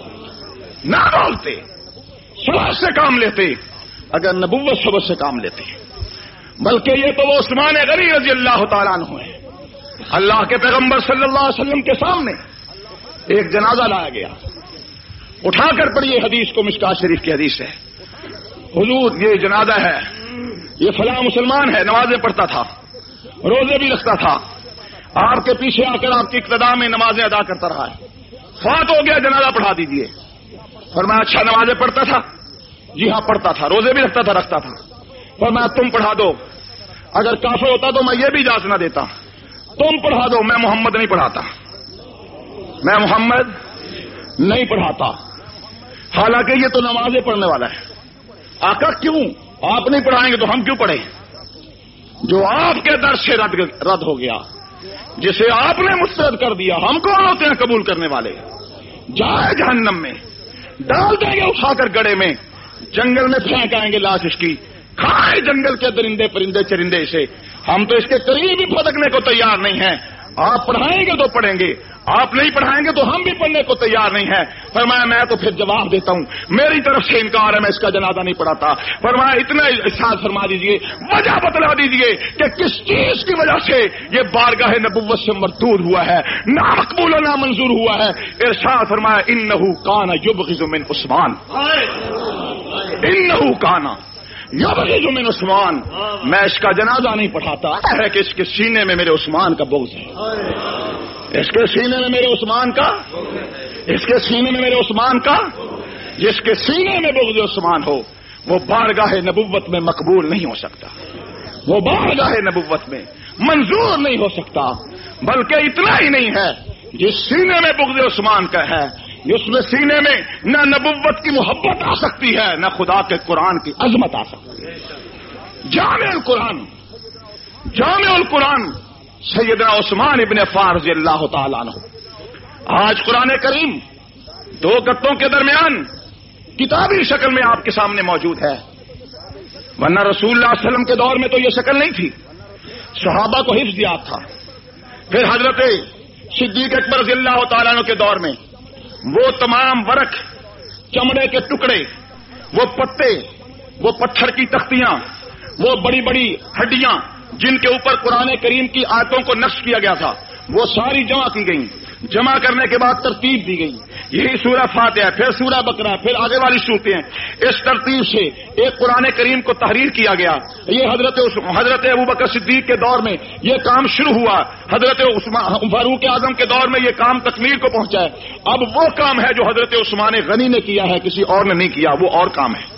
نہ بولتے، صبر سے کام لیتے، اگر نبوت صبر سے کام لیتے. بلکہ یہ تو وہ عثمان غنی رضی اللہ تعالیٰ عنہ ہے. اللہ کے پیغمبر صلی اللہ علیہ وسلم کے سامنے ایک جنازہ لایا گیا. اٹھا کر پڑھیے حدیث کو، مشکات شریف کی حدیث ہے. حضور یہ جنازہ ہے، یہ فلاں مسلمان ہے، نمازیں پڑھتا تھا، روزے بھی رکھتا تھا، آپ کے پیچھے آ کر آپ کی اقتداء میں نمازیں ادا کرتا رہا ہے، فوت ہو گیا، جنازہ پڑھا دیجیے. فرمایا اچھا نمازیں پڑھتا تھا؟ جی ہاں پڑھتا تھا. روزے بھی رکھتا تھا؟ رکھتا تھا. فرمایا تم پڑھا دو. اگر کافر ہوتا تو میں یہ بھی اجازت نہ دیتا، تم پڑھا دو، میں محمد نہیں پڑھاتا، میں محمد نہیں پڑھاتا. حالانکہ یہ تو نمازیں پڑھنے والا ہے. آقا کیوں آپ نہیں پڑھائیں گے تو ہم کیوں پڑھیں؟ جو آپ کے در سے رد رد ہو گیا، جسے آپ نے مسترد کر دیا، ہم کون ہوتے ہیں قبول کرنے والے؟ جائے جہنم میں، ڈال دیں گے اٹھا کر گڑے میں، جنگل میں پھینک آئیں گے لاش اس کی، کھائے جنگل کے درندے پرندے چرندے سے. ہم تو اس کے قریب ہی پھدکنے کو تیار نہیں ہیں. آپ پڑھائیں گے تو پڑھیں گے، آپ نہیں پڑھائیں گے تو ہم بھی پڑھنے کو تیار نہیں ہیں. فرمایا میں تو پھر جواب دیتا ہوں، میری طرف سے انکار ہے، میں اس کا جنازہ نہیں پڑھاتا. فرمایا اتنا ارشاد فرما دیجئے، وجہ بتلا دیجئے کہ کس چیز کی وجہ سے یہ بارگاہ نبوت سے مردود ہوا ہے، نامقبول و نامنظور ہوا ہے. ارشاد فرمایا انہ کان یبغض من عثمان، انہ کان یبغض من عثمان، میں اس کا جنازہ نہیں پڑھاتا ہے کہ اس کے سینے میں میرے عثمان کا بغض ہے، اس کے سینے میں میرے عثمان کا، اس کے سینے میں میرے عثمان کا. جس کے سینے میں بغض عثمان ہو وہ بارگاہ نبوت میں مقبول نہیں ہو سکتا، وہ بارگاہ نبوت میں منظور نہیں ہو سکتا. بلکہ اتنا ہی نہیں ہے، جس سینے میں بغض عثمان کا ہے، اس میں سینے میں نہ نبوت کی محبت آ سکتی ہے، نہ خدا کے قرآن کی عظمت آ سکتی ہے. جامع القرآن، جامع القرآن سیدنا عثمان ابن عفان رضی اللہ تعالیٰ عنہ. آج قرآن کریم دو گتوں کے درمیان کتابی شکل میں آپ کے سامنے موجود ہے، ورنہ رسول اللہ صلی اللہ علیہ وسلم کے دور میں تو یہ شکل نہیں تھی. صحابہ کو حفظ یاد تھا. پھر حضرت صدیق اکبر رضی اللہ تعالیٰ عنہ کے دور میں وہ تمام ورق، چمڑے کے ٹکڑے، وہ پتے، وہ پتھر کی تختیاں، وہ بڑی بڑی ہڈیاں جن کے اوپر قرآن کریم کی آیتوں کو نقش کیا گیا تھا، وہ ساری جمع کی گئیں. جمع کرنے کے بعد ترتیب دی گئی. یہی سورہ فاتحہ، پھر سورہ بقرہ، پھر آگے والی صورتیں. اس ترتیب سے ایک قرآن کریم کو تحریر کیا گیا. یہ حضرت حضرت ابوبکر صدیق کے دور میں یہ کام شروع ہوا، حضرت فاروق اعظم کے دور میں یہ کام تکمیل کو پہنچا ہے. اب وہ کام ہے جو حضرت عثمان غنی نے کیا ہے، کسی اور نے نہیں کیا. وہ اور کام ہے،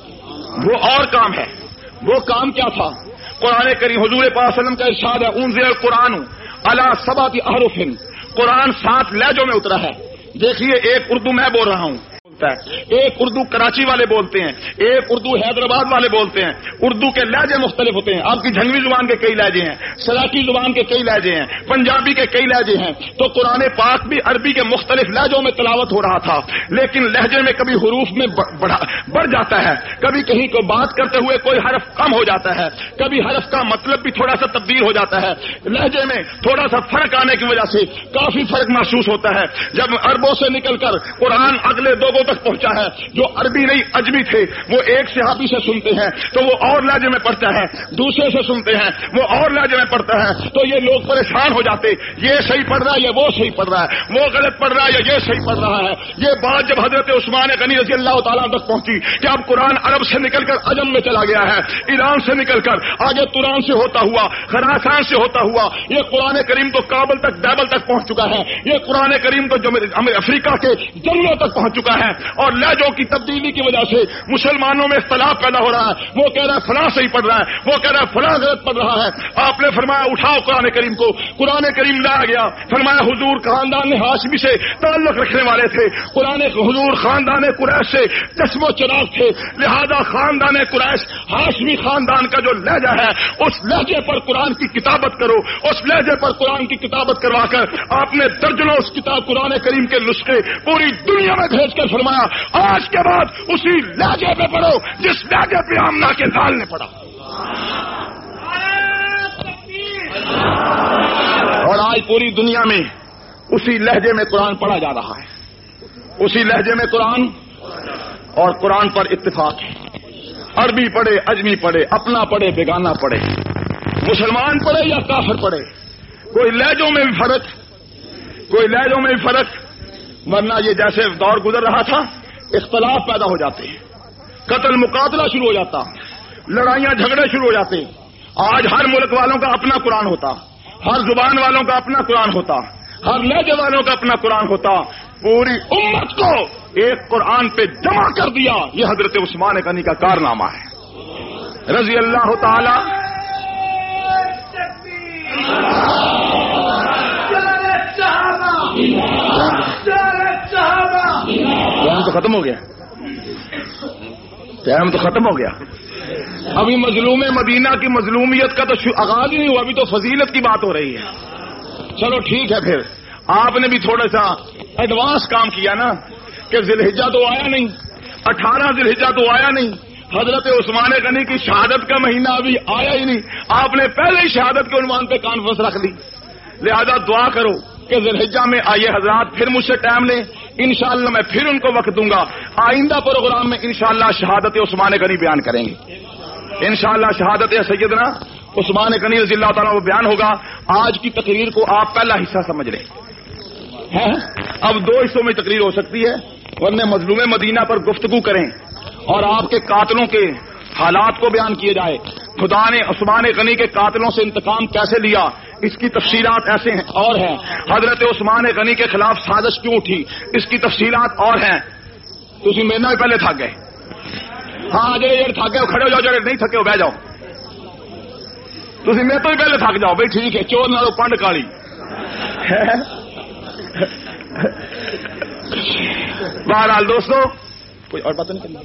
وہ اور کام ہے. وہ کام کیا تھا؟ قرآن کریم حضور پاک صلی اللہ علیہ وسلم کا ارشاد ہے انزل القرآن علی سبعۃ احرف، قرآن سات لہجوں میں اترا ہے. دیکھیے ایک اردو میں بول رہا ہوں، ایک اردو کراچی والے بولتے ہیں، ایک اردو حیدرآباد والے بولتے ہیں. اردو کے لہجے مختلف ہوتے ہیں. آپ کی جھنگوی زبان کے کئی لہجے ہیں، سراکی زبان کے کئی لہجے ہیں، پنجابی کے کئی لہجے ہیں. تو قرآن پاک بھی عربی کے مختلف لہجوں میں تلاوت ہو رہا تھا، لیکن لہجے میں کبھی حروف میں بڑھ جاتا ہے، کبھی کہیں کو بات کرتے ہوئے کوئی حرف کم ہو جاتا ہے، کبھی حرف کا مطلب بھی تھوڑا سا تبدیل ہو جاتا ہے. لہجے میں تھوڑا سا فرق آنے کی وجہ سے کافی فرق محسوس ہوتا ہے. جب عربوں سے نکل کر قرآن اگلے لوگوں تک پہنچا ہے جو عربی نہیں اجمی تھے، وہ ایک صحابی سے سنتے ہیں تو وہ اور لہجے میں پڑھتا ہے، دوسرے سے سنتے ہیں وہ اور لہجے میں پڑھتا ہے، تو یہ لوگ پریشان ہو جاتے، یہ صحیح پڑھ رہا ہے یا وہ صحیح پڑھ رہا ہے، وہ غلط پڑھ رہا ہے یا یہ صحیح پڑھ رہا ہے. یہ بات جب حضرت عثمان غنی رضی اللہ تعالیٰ تک پہنچی کہ اب قرآن عرب سے نکل کر عجم میں چلا گیا ہے، ایران سے نکل کر آگے توران سے ہوتا ہوا، خراسان سے ہوتا ہوا، یہ قرآن کریم تو کابل تک بیبل تک پہنچ چکا ہے، یہ قرآن کریم تو افریقہ کے جنگلوں تک پہنچ چکا ہے. اور لہجوں کی تبدیلی کی وجہ سے مسلمانوں میں اختلاف پیدا ہو رہا ہے. وہ کہہ رہا ہے فلاں صحیح پڑھ رہا ہے, وہ کہہ رہا ہے فلاں غلط پڑھ رہا ہے. آپ نے فرمایا اٹھاؤ قرآن کریم کو. قرآن کریم لایا گیا. فرمایا حضور خاندان ہاشمی سے تعلق رکھنے والے تھے. قرآن حضور خاندان قریش سے چشم و چراغ تھے, لہذا خاندان قریش ہاشمی خاندان کا جو لہجہ ہے اس لہجے پر قرآن کی کتابت کرو. اس لہجے پر قرآن کی کتابت کروا کر آپ نے درجنوں اس کتاب قرآن کریم کے نسخے پوری دنیا میں بھیج کر فرمایا آج کے بعد اسی لہجے پہ پڑھو جس لہجے پہ آمنہ کے لال نے پڑھا. اور آج پوری دنیا میں اسی لہجے میں قرآن پڑھا جا رہا ہے, اسی لہجے میں قرآن. اور قرآن پر اتفاق ہے, عربی پڑھے عجمی پڑھے, اپنا پڑھے بیگانہ پڑھے, مسلمان پڑھے یا کافر پڑھے, کوئی لہجوں میں بھی فرق, کوئی لہجوں میں بھی فرق. ورنہ یہ جیسے دور گزر رہا تھا اختلاف پیدا ہو جاتے ہیں, قتل مقاتلہ شروع ہو جاتا, لڑائیاں جھگڑے شروع ہو جاتے. آج ہر ملک والوں کا اپنا قرآن ہوتا, ہر زبان والوں کا اپنا قرآن ہوتا, ہر لہجے والوں کا اپنا قرآن ہوتا. پوری امت کو ایک قرآن پہ جمع کر دیا. یہ حضرت عثمان غنی کا کارنامہ ہے رضی اللہ تعالی. ٹائم تو ختم ہو گیا, ٹائم تو ختم ہو گیا. ابھی مظلوم مدینہ کی مظلومیت کا تو آغاز ہی نہیں ہوا, ابھی تو فضیلت کی بات ہو رہی ہے. چلو ٹھیک ہے, پھر آپ نے بھی تھوڑا سا ایڈوانس کام کیا نا کہ ذی الحجہ تو آیا نہیں, اٹھارہ ذی الحجہ تو آیا نہیں, حضرت عثمان غنی کی شہادت کا مہینہ ابھی آیا ہی نہیں, آپ نے پہلے ہی شہادت کے عنوان پہ کانفرنس رکھ لی. لہذا دعا کرو کہ ذی الحجہ میں آئیے حضرات, پھر مجھ سے ٹائم لیں, انشاءاللہ میں پھر ان کو وقت دوں گا. آئندہ پروگرام میں انشاءاللہ شہادت عثمان غنی بیان کریں گے. انشاءاللہ شہادت سیدنا عثمان غنی رضی اللہ تعالیٰ وہ بیان ہوگا. آج کی تقریر کو آپ پہلا حصہ سمجھ لیں, اب دو حصوں میں تقریر ہو سکتی ہے, ورنہ مظلوم مدینہ پر گفتگو کریں اور آپ کے قاتلوں کے حالات کو بیان کیے جائے. خدا نے عثمان غنی کے قاتلوں سے انتقام کیسے لیا اس کی تفصیلات ایسے ہیں اور ہیں. حضرت عثمان غنی کے خلاف سازش کیوں اٹھی اس کی تفصیلات اور ہیں. تسی میرے نال پہلے تھک گئے, ہاں جی یار تھک گئے کھڑے ہو جاؤ, جڑے نہیں تھکے ہو بہ جاؤ. تسی میرے تو ہی پہلے تھک جاؤ بھائی, ٹھیک ہے, چور نالو پنڈ کالی. بہرحال دوستو کوئی اور بات نہیں کرنا.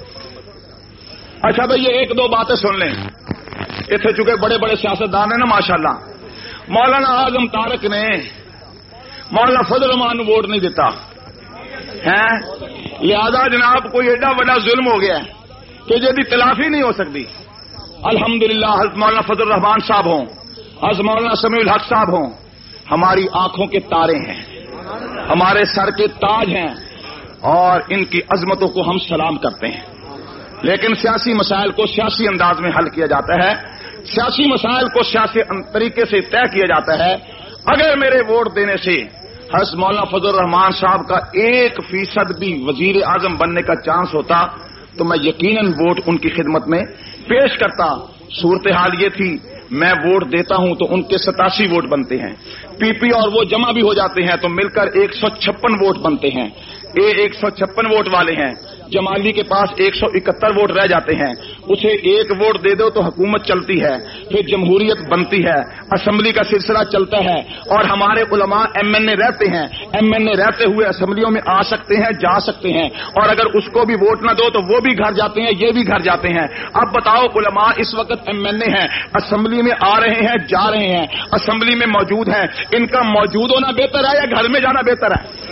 اچھا بھائی یہ ایک دو باتیں سن لیں. اتنے چونکہ بڑے بڑے سیاستدان ہیں نا ماشاءاللہ. مولانا اعظم تارک نے مولانا فضل الرحمان ووٹ نہیں دیتا ہے, لہذا جناب کوئی ایڈا بڑا ظلم ہو گیا کہ جی تلافی نہیں ہو سکتی. الحمدللہ حضرت مولانا فضل الرحمان صاحب ہوں, حضرت مولانا سمیع الحق صاحب ہوں, ہماری آنکھوں کے تارے ہیں, ہمارے سر کے تاج ہیں, اور ان کی عظمتوں کو ہم سلام کرتے ہیں. لیکن سیاسی مسائل کو سیاسی انداز میں حل کیا جاتا ہے, سیاسی مسائل کو سیاسی طریقے سے طے کیا جاتا ہے. اگر میرے ووٹ دینے سے حضرت مولانا فضل الرحمان صاحب کا ایک فیصد بھی وزیر اعظم بننے کا چانس ہوتا تو میں یقیناً ووٹ ان کی خدمت میں پیش کرتا. صورتحال یہ تھی میں ووٹ دیتا ہوں تو ان کے ستاسی ووٹ بنتے ہیں, پی پی اور وہ جمع بھی ہو جاتے ہیں تو مل کر ایک سو چھپن ووٹ بنتے ہیں. اے ایک سو چھپن ووٹ والے ہیں, جمالی کے پاس ایک سو اکہتر ووٹ رہ جاتے ہیں, اسے ایک ووٹ دے دو تو حکومت چلتی ہے, پھر جمہوریت بنتی ہے, اسمبلی کا سلسلہ چلتا ہے, اور ہمارے علماء ایم این اے رہتے ہیں, ایم این اے رہتے ہوئے اسمبلیوں میں آ سکتے ہیں, جا سکتے ہیں, اور اگر اس کو بھی ووٹ نہ دو تو وہ بھی گھر جاتے ہیں, یہ بھی گھر جاتے ہیں. اب بتاؤ علماء اس وقت ایم این اے ہیں, اسمبلی میں آ رہے ہیں, جا رہے ہیں, اسمبلی میں موجود ہیں, ان کا موجود ہونا بہتر ہے یا گھر میں جانا بہتر ہے؟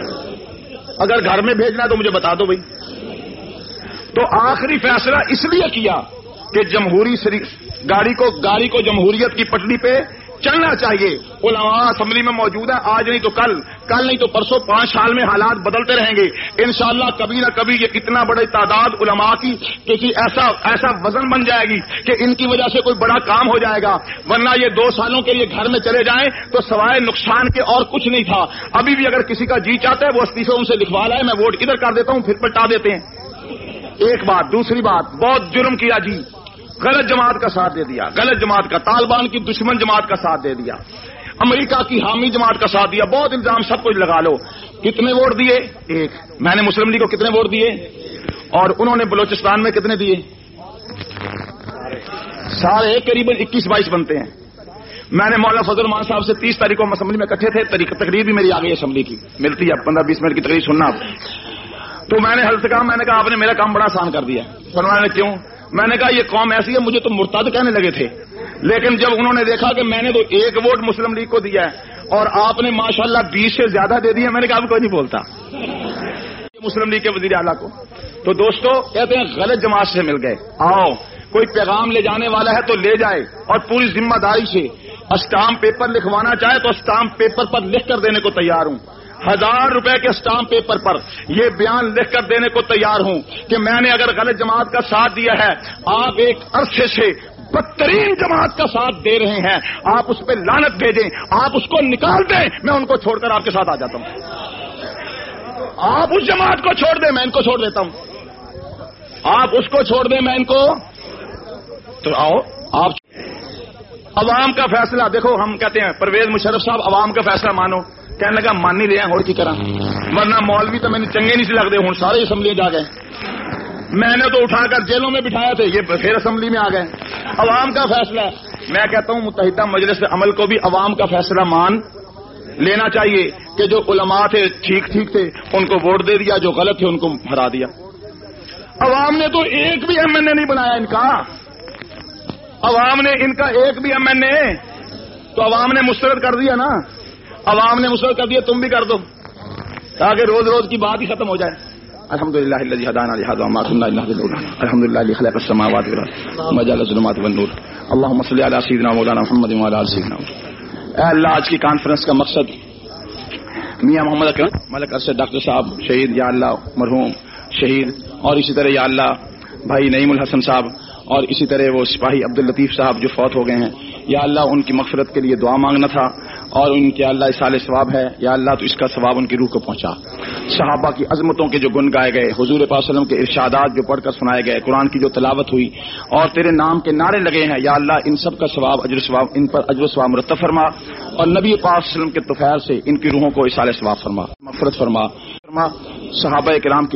اگر گھر میں بھیجنا تو مجھے بتا دو بھائی. تو آخری فیصلہ اس لیے کیا کہ جمہوری گاڑی کو گاڑی کو جمہوریت کی پٹری پہ چلنا چاہیے. علماء اسمبلی میں موجود ہیں, آج نہیں تو کل, کل نہیں تو پرسوں, پانچ سال میں حالات بدلتے رہیں گے انشاءاللہ. کبھی نہ کبھی یہ اتنا بڑی تعداد علماء کی کسی ایسا ایسا وزن بن جائے گی کہ ان کی وجہ سے کوئی بڑا کام ہو جائے گا. ورنہ یہ دو سالوں کے لیے گھر میں چلے جائیں تو سوائے نقصان کے اور کچھ نہیں تھا. ابھی بھی اگر کسی کا جی چاہتا ہے وہ استعفے ان سے لکھوا لائے, میں ووٹ ادھر کر دیتا ہوں, پھر پلٹا دیتے ہیں. ایک بات. دوسری بات, بہت جرم کیا جی, غلط جماعت کا ساتھ دے دیا, غلط جماعت کا, طالبان کی دشمن جماعت کا ساتھ دے دیا. امریکہ کی حامی جماعت کا ساتھ دیا، بہت الزام سب کچھ لگا لو. کتنے ووٹ دیے؟ ایک. میں نے مسلم لیگ کو کتنے ووٹ دیے؟ اور انہوں نے بلوچستان میں کتنے دیے؟ سارے قریب اکیس بائیس بنتے ہیں. میں نے مولانا فضل الرحمان صاحب سے تیس تاریخ کو ہم اسمبلی میں اکٹھے تھے، تقریر بھی میری آ گئی اسمبلی کی، ملتی ہے پندرہ بیس منٹ کی تقریر سننا آپ. تو میں نے حضرت کہا، میں نے کہا آپ نے میرا کام بڑا آسان کر دیا. فرمایا نے کیوں؟ میں نے کہا یہ قوم ایسی ہے، مجھے تو مرتد کہنے لگے تھے، لیکن جب انہوں نے دیکھا کہ میں نے تو ایک ووٹ مسلم لیگ کو دیا ہے اور آپ نے ماشاءاللہ بیس سے زیادہ دے دیا، میں نے کہا اب کوئی نہیں بولتا مسلم لیگ کے وزیر اعلیٰ کو. تو دوستو کہتے ہیں غلط جماعت سے مل گئے. آؤ کوئی پیغام لے جانے والا ہے تو لے جائے، اور پوری ذمہ داری سے. اسٹامپ پیپر لکھوانا چاہے تو اسٹامپ پیپر پر لکھ کر دینے کو تیار ہوں. ہزار روپے کے اسٹامپ پیپر پر یہ بیان لکھ کر دینے کو تیار ہوں کہ میں نے اگر غلط جماعت کا ساتھ دیا ہے، آپ ایک عرصے سے بدترین جماعت کا ساتھ دے رہے ہیں، آپ اس پہ لعنت بھیجیں، آپ اس کو نکال دیں، میں ان کو چھوڑ کر آپ کے ساتھ آ جاتا ہوں. آپ اس جماعت کو چھوڑ دیں، میں ان کو چھوڑ دیتا ہوں. آپ اس کو چھوڑ دیں، میں ان کو. تو آؤ آپ عوام کا فیصلہ دیکھو. ہم کہتے ہیں پرویز مشرف صاحب عوام کا فیصلہ مانو، کہنے لگا مان نہیں رہے ہیں اور کی کرا، ورنہ مولوی تو میں نے چنگے نہیں سے لگتے ہوں، سارے اسمبلی جا گئے. میں نے تو اٹھا کر جیلوں میں بٹھایا تھے، یہ پھر اسمبلی میں آ گئے. عوام کا فیصلہ. میں کہتا ہوں متحدہ مجلس عمل کو بھی عوام کا فیصلہ مان لینا چاہیے کہ جو علماء تھے ٹھیک ٹھیک تھے ان کو ووٹ دے دیا، جو غلط تھے ان کو ہرا دیا. عوام نے تو ایک بھی ایم این اے نہیں بنایا ان کا، عوام نے ان کا ایک بھی ایم این اے تو عوام نے مسترد کر دیا نا. عوام نے مسترد کر دیا، تم بھی کر دو تاکہ روز روز کی بات ہی ختم ہو جائے. الحمدللہ الذی ہدانا لہذا وما كنا لنهتدي لولا الحمدللہ الذی خلق السماوات والارض وما جعل الظلمات والنور اللهم صل علی سیدنا مولانا محمد وعلی آل سیدنا. اے اللہ آج کی کانفرنس کا مقصد میاں محمد اکرم ملک ارشد ڈاکٹر صاحب شہید یا اللہ مرحوم شہید، اور اسی طرح یا اللہ بھائی نعیم الحسن صاحب، اور اسی طرح وہ سپاہی عبداللطیف صاحب جو فوت ہو گئے ہیں، یا اللہ ان کی مغفرت کے لیے دعا مانگنا تھا، اور ان کے اللہ اصال ثواب ہے، یا اللہ تو اس کا ثواب ان کی روح کو پہنچا. صحابہ کی عظمتوں کے جو گن گائے گئے، حضور پاک صلی اللہ علیہ وسلم کے ارشادات جو پڑھ کر سنائے گئے، قرآن کی جو تلاوت ہوئی اور تیرے نام کے نعرے لگے ہیں، یا اللہ ان سب کا ثواب اجر ثواب ان پر اجر ثواب مرتب فرما، اور نبی پاک صلی اللہ علیہ وسلم کے طفیل سے ان کی روحوں کو اصال ثواب فرما، مغفرت فرما. فرما صحابہ کرام کی